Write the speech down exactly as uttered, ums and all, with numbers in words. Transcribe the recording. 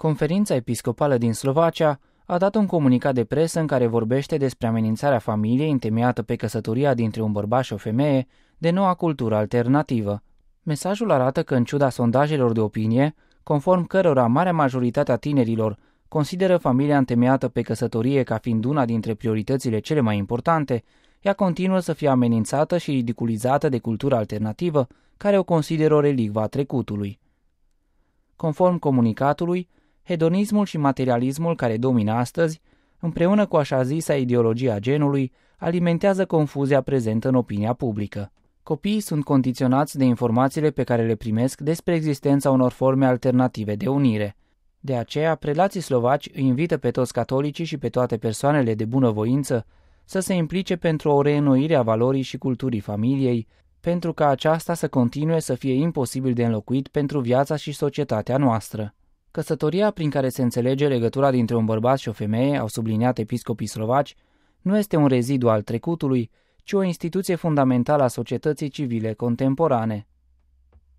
Conferința Episcopală din Slovacia a dat un comunicat de presă în care vorbește despre amenințarea familiei întemeiată pe căsătoria dintre un bărbat și o femeie de noua cultură alternativă. Mesajul arată că, în ciuda sondajelor de opinie, conform cărora marea majoritate a tinerilor consideră familia întemeiată pe căsătorie ca fiind una dintre prioritățile cele mai importante, ea continuă să fie amenințată și ridiculizată de cultura alternativă, care o consideră o relicvă a trecutului. Conform comunicatului, hedonismul și materialismul care domină astăzi, împreună cu așa zisa ideologia genului, alimentează confuzia prezentă în opinia publică. Copiii sunt condiționați de informațiile pe care le primesc despre existența unor forme alternative de unire. De aceea, prelații slovaci îi invită pe toți catolicii și pe toate persoanele de bunăvoință să se implice pentru o reînnoire a valorii și culturii familiei, pentru ca aceasta să continue să fie imposibil de înlocuit pentru viața și societatea noastră. Căsătoria prin care se înțelege legătura dintre un bărbat și o femeie, au subliniat episcopii slovaci, nu este un rezidu al trecutului, ci o instituție fundamentală a societății civile contemporane.